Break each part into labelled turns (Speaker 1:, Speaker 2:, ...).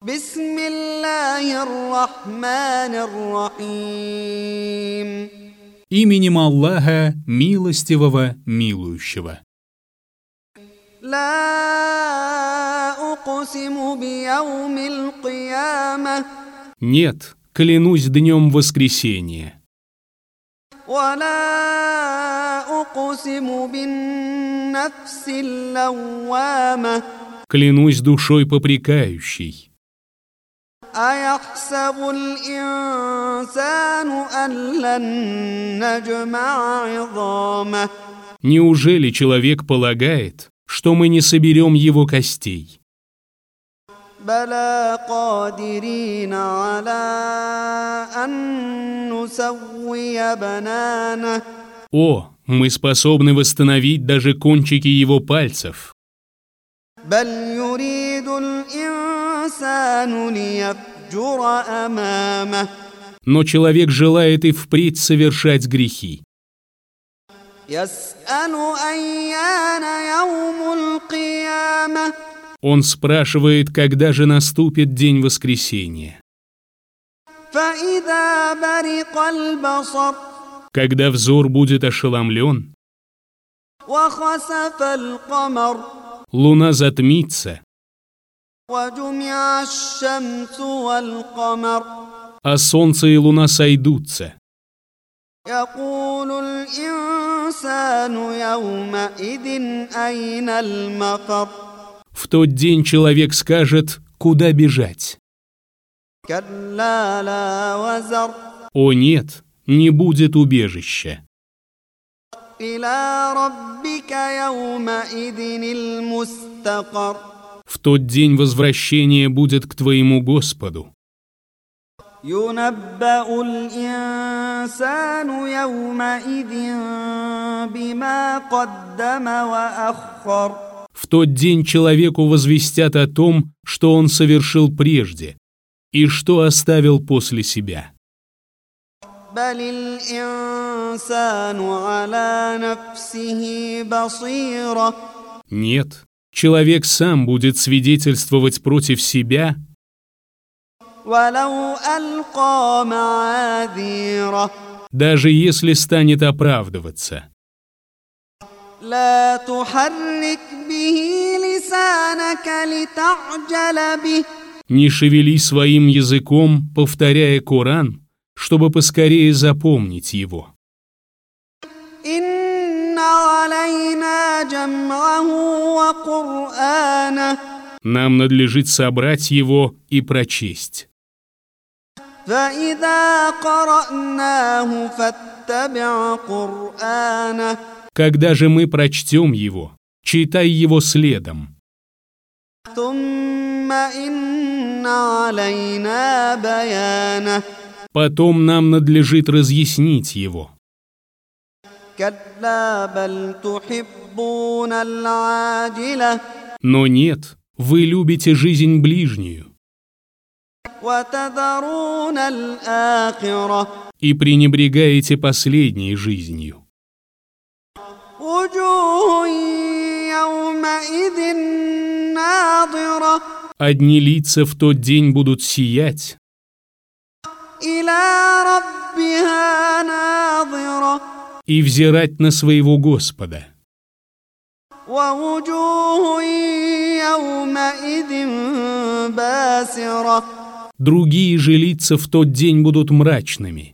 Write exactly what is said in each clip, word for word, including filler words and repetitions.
Speaker 1: بسم الله الرحمن الرحيم.
Speaker 2: Именем Аллаха, милостивого, милующего.
Speaker 1: لا أقسم بيوم القيامة.
Speaker 2: Нет, клянусь днем воскресения.
Speaker 1: ولا أقسم بالنفس اللوامة.
Speaker 2: Клянусь душой попрекающей.
Speaker 1: أيحسب الإنسان أن لن نجمع عظامه.
Speaker 2: Неужели человек полагает, что мы не соберем его костей?
Speaker 1: بلى قادرين على أن نسوي بنانه.
Speaker 2: О, мы способны восстановить даже кончики его пальцев.
Speaker 1: بل يريد الإنسان ليفجر أمامه.
Speaker 2: Но человек желает и впредь совершать грехи.
Speaker 1: يسأل أيان يوم القيامة.
Speaker 2: Он спрашивает, когда же наступит день воскресения.
Speaker 1: فإذا برق البصر.
Speaker 2: Когда взор будет ошеломлен,
Speaker 1: وخسف القمر.
Speaker 2: луна затмится,
Speaker 1: وجمع الشمس والقمر.
Speaker 2: а солнце и луна сойдутся.
Speaker 1: يقول الإنسان يومئذ أين المفر.
Speaker 2: В тот день человек скажет, куда бежать.
Speaker 1: كلا لا وزر.
Speaker 2: О нет, не будет убежища.
Speaker 1: إلى ربك يومئذ المستقر.
Speaker 2: В тот день возвращение будет к твоему Господу.
Speaker 1: ينبأ الإنسان يومئذ بما قدم وأخر.
Speaker 2: В тот день человеку возвестят о том, что он совершил прежде и что оставил после себя.
Speaker 1: بل الإنسان على نفسه بصيرة.
Speaker 2: Нет, человек сам будет свидетельствовать против себя,
Speaker 1: ولو ألقى معاذيره.
Speaker 2: даже если станет оправдываться.
Speaker 1: لا تحرك به لسانك لتعجل به.
Speaker 2: Не шевели своим языком, повторяя Коран, чтобы поскорее запомнить его.
Speaker 1: إن علينا جمعه وقرآنه.
Speaker 2: Нам надлежит собрать его и прочесть.
Speaker 1: فإذا قرأناه فاتبع قرآنه.
Speaker 2: Когда же мы прочтем его, читай его следом.
Speaker 1: ثم إن علينا بيانه.
Speaker 2: Потом нам надлежит разъяснить его.
Speaker 1: كلا بل تحبون العاجلة.
Speaker 2: Но нет, вы любите жизнь ближнюю
Speaker 1: وتذرون الآخرة.
Speaker 2: и пренебрегаете последней жизнью.
Speaker 1: وجوه يومئذ ناظرة.
Speaker 2: Одни лица в тот день будут сиять,
Speaker 1: إلى ربها ناظرة.
Speaker 2: и взирать на своего Господа.
Speaker 1: ووجوه يومئذ باسرة.
Speaker 2: Другие же лица в тот день будут мрачными.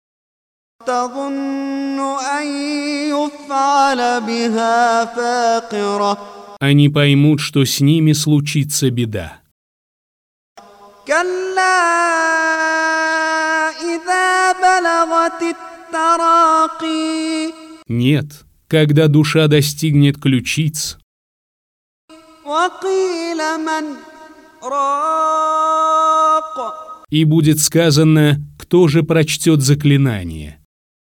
Speaker 1: تظن أن يفعل بها فاقرة.
Speaker 2: Они поймут, что с ними случится беда.
Speaker 1: كلا إذا بلغت التراقي.
Speaker 2: Нет, когда душа достигнет ключиц,
Speaker 1: وقيل من راق.
Speaker 2: и будет сказано, кто же прочтет заклинание.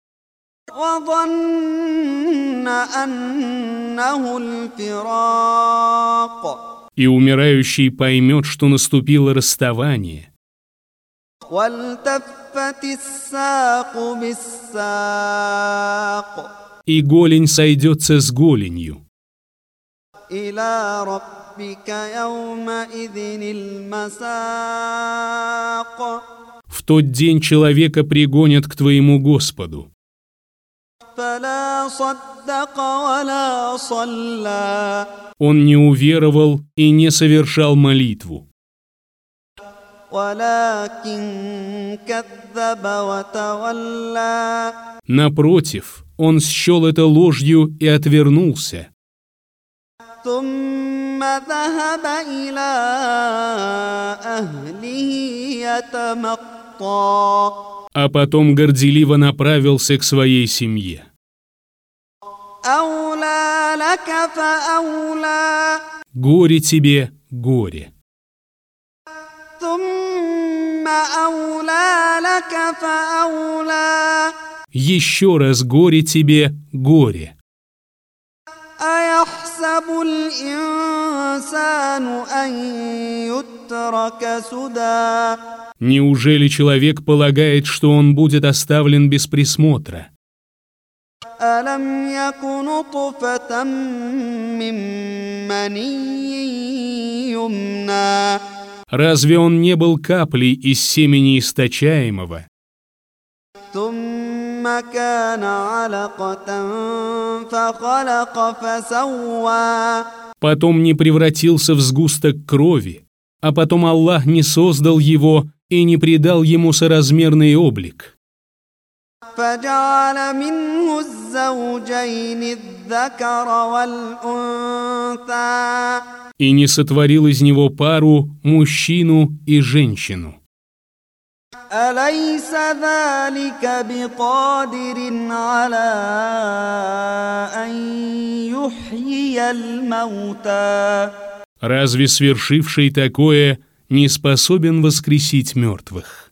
Speaker 1: وظن أنه الفراق.
Speaker 2: И умирающий поймет, что наступило расставание.
Speaker 1: والتفت الساق بالساق.
Speaker 2: И голень сойдется с голенью.
Speaker 1: إلى رب ربك يومئذ المساق
Speaker 2: В тот день человека пригонят к твоему Господу.
Speaker 1: فلا صدق ولا صلى
Speaker 2: Он не уверовал и не совершал молитву,
Speaker 1: ولكن كذب وتولى
Speaker 2: напротив, он счел это ложью и отвернулся.
Speaker 1: ثم ذهب إلى أهله يتمطى
Speaker 2: А потом горделиво направился к своей семье.
Speaker 1: أولى لك فأولى
Speaker 2: Горе тебе, горе.
Speaker 1: ثم أولى لك فأولى
Speaker 2: Еще раз горе тебе, горе.
Speaker 1: أيحسب الإنسان أن يترك سدى
Speaker 2: Неужели человек полагает, что он будет оставлен без присмотра?
Speaker 1: ألم يك نطفة من مني يمنى
Speaker 2: Разве он не был каплей из семени источаемого?
Speaker 1: ثم كان علقة فخلق فسوى
Speaker 2: Потом не превратился в сгусток крови, а потом Аллах не создал его и не придал ему соразмерный облик.
Speaker 1: فجعل منه الزوجين الذكر والأنثى
Speaker 2: И не сотворил из него пару, мужчину и женщину.
Speaker 1: أليس ذلك بقادر على أن يحيي الموتى
Speaker 2: Разве свершивший такое не способен воскресить мертвых?